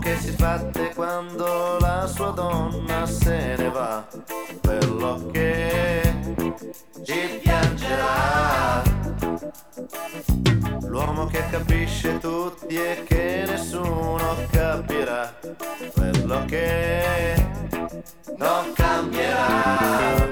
che si sbatte quando la sua donna se ne va, quello che ci piangerà, l'uomo che capisce tutti e che nessuno capirà, quello che non cambierà,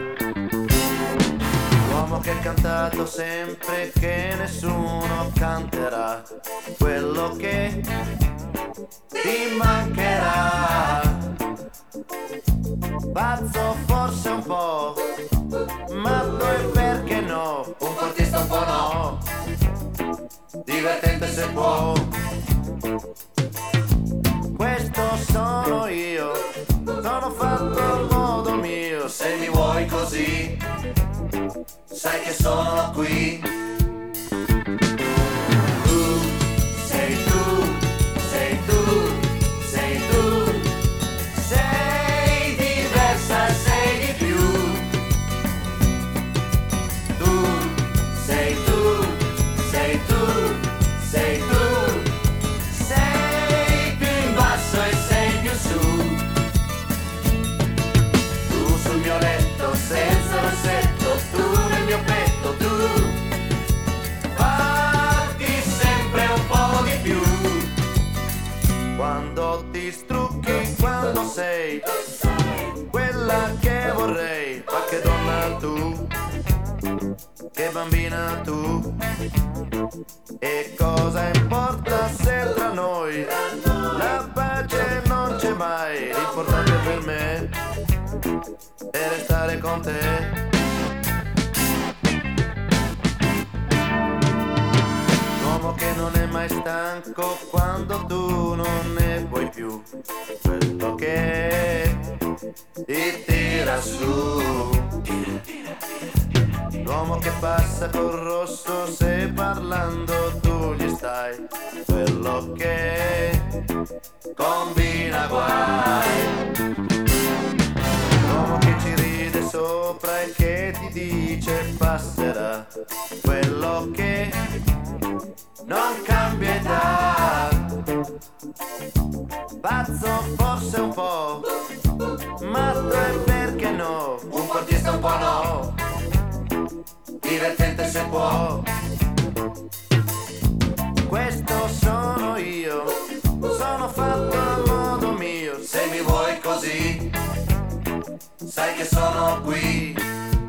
l'uomo che ha cantato sempre che nessuno canterà, quello che ti mancherà, pazzo forse un po', matto e perché no, un portista un po' no, divertente se può, questo sono io, sono fatto al modo mio, se mi vuoi così, sai che sono qui. Quando ti strucchi, quando sei quella che vorrei, ma che donna tu, che bambina tu, e cosa importa se tra noi la pace non c'è mai, l'importante per me è restare con te. L'uomo che non è mai stanco quando tu non ne puoi più, quello che ti tira su, l'uomo che passa col rosso se parlando tu gli stai, quello che combina guai, l'uomo che ci ride sopra e che ti dice passerà, quello che non cambia età, pazzo forse un po', matto e perché no, un portista un po' no, divertente se può, questo sono io, sono fatto a modo mio, se mi vuoi così, sai che sono qui.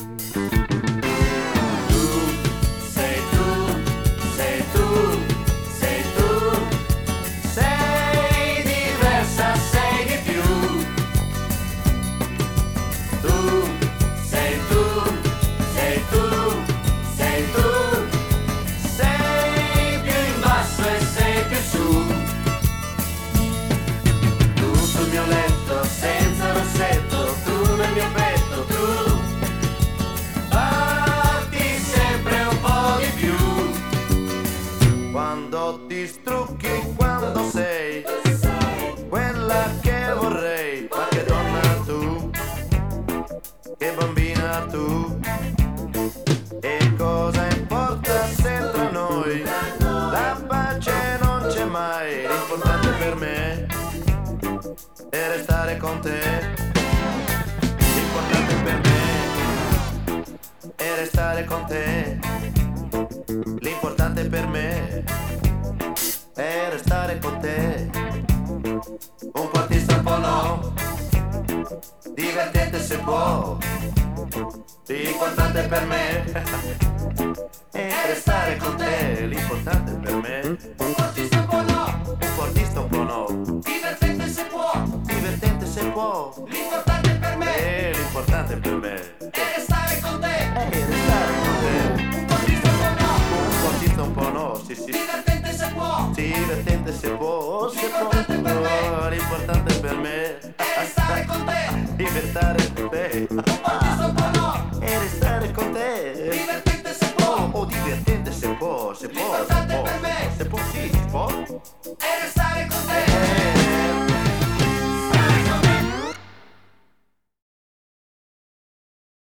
Quando ti strucchi, quando sei quella che vorrei, ma che donna tu, che bambina tu, e cosa importa se tra noi la pace non c'è mai, l'importante per me è restare con te, l'importante per me è restare con te, l'importante per me è restare con te, un portista un po' no, divertente se può, l'importante per me è restare con te, l'importante per me, Un portista un po' no, un portista un po' no, divertente se può, divertente se può, l'importante per me l'importante per me è restare con